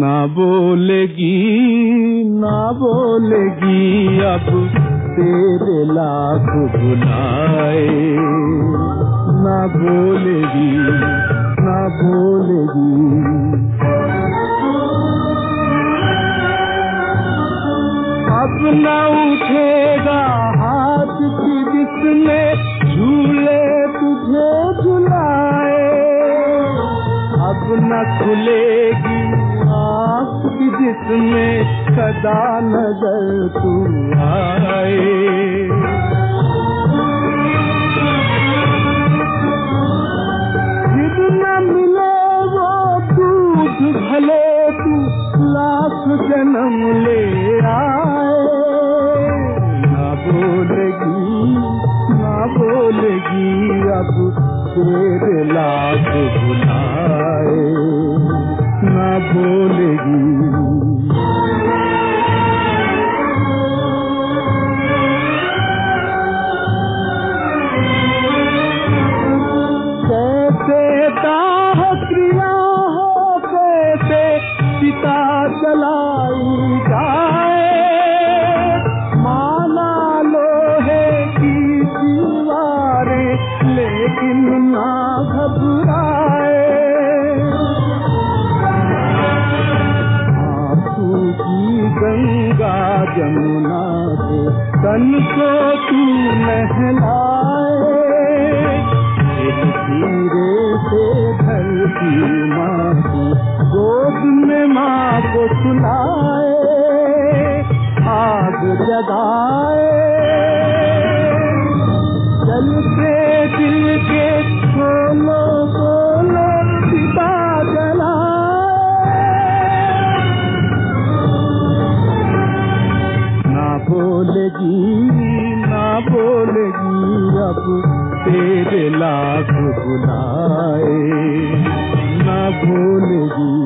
ना बोलेगी ना बोलेगी अब तेरे लाख बुलाए, ना बोलेगी ना बोलेगी। अब न उठेगा हाथ की जिसमें झूले तुझे झुलाए, अब न खुलेगी आँख की जिसमें सदा नजर तू आए। फिर न मिले वो दूध भले तू लाख जन्म ले आए, ना बोलेगी ना बोलेगी अब तेरे लाख बुलाए, ना बोलेगी। कैसे दाह क्रिया हो कैसे पिता जलाई जाए, माना लोहे की दीवारें लेकिन ना घबराए। आंसू की गंगा जमुना से तन को तू नहलाए, धीरे से धरती माँ की गोद में माँ को सुलाए, आग जगाए जलते दिल के खोलो खोलो पिता जलाए, ना बोलेगी ना बोलेगी अब तेरे लाख बुलाए, ना भूलेगी।